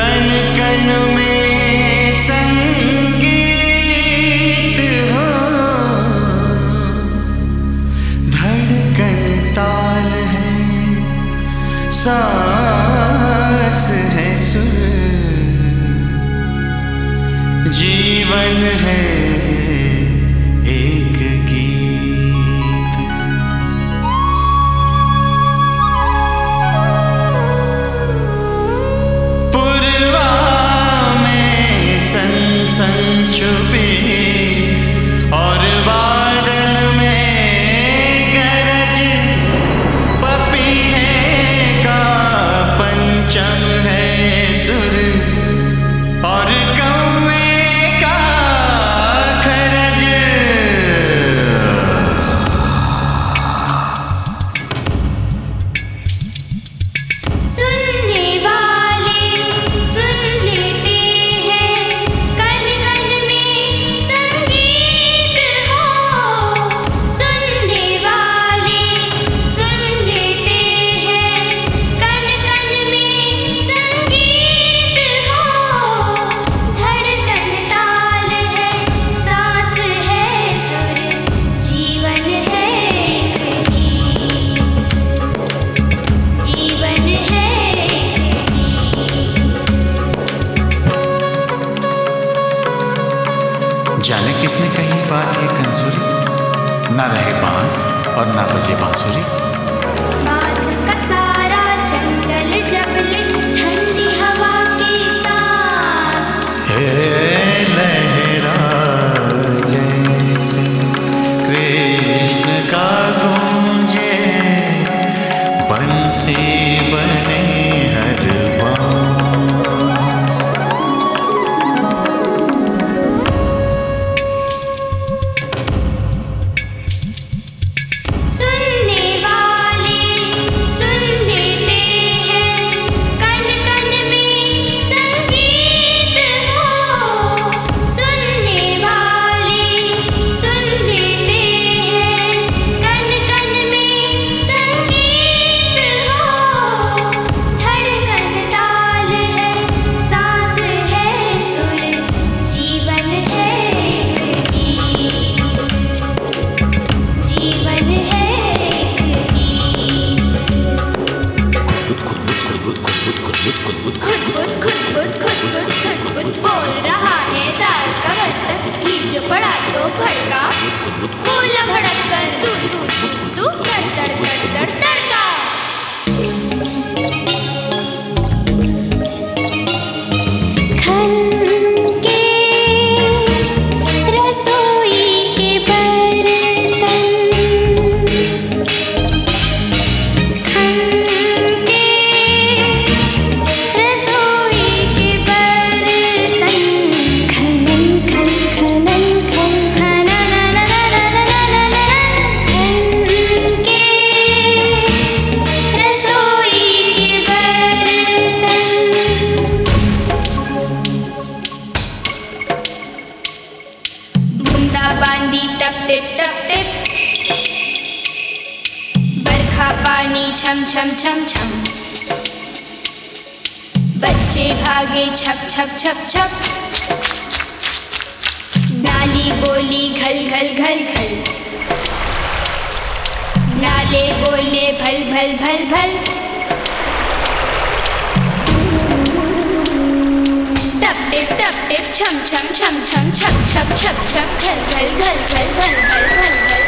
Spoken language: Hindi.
कण कण में संगीत हो, धड़कन ताल है, सांस है सुर, जीवन है एक गीत। पूर्वा में सन सन छुपी और बादल में गरज, पपीहे का पंचम है सुर और कौवे का खरज। सुनने वाले सुन लेते हैं, कण कण में संगीत हो। सुनने वाले सुन लेते हैं, कण कण में संगीत हो, धड़कन ताल है, सांस है सुर, जीवन है एक गीत, जीवन है एक गीत। जाने किसने कही बात ये कंजूरी, ना रहे बांस और ना बजे बांसुरी। बांस का सारा जंगल जबले, ठंडी हवा की सांस। हे लहरा जैसे कृष्ण का गूंजे, बंसी बने हर बांस। सुनने वाले सुन लेते हैं, कण कण में संगीत हो। सुनने वाले सुन लेते हैं, कण कण में संगीत हो, धड़कन ताल है, सांस है सुर, जीवन है एक गीत, जीवन है एक गीत। खुद बोल रहा है दाल का बर्तन, घी जो पड़ा तो भड़का, बोला भड़क कर तू तू तू तू, तड़ तड़ तड़ तड़ तड़का। खन के रसोई के बर्तन, खन के रसोई के बर्तन, खनन खन खनन खन खननननननननननन, खन के रसोई के बर्तन। बूंदा बांदी टप टिप टप टिप, बरखा पानी छम छम छम छम, बच्चे भागे छप छप छप छप, नाली बोली घल घल घल घल, नाले बोले भल भल भल भल, टप टिप छम छम छम छम छप छप छप छप, घल घल घल घल घल घल घल घल।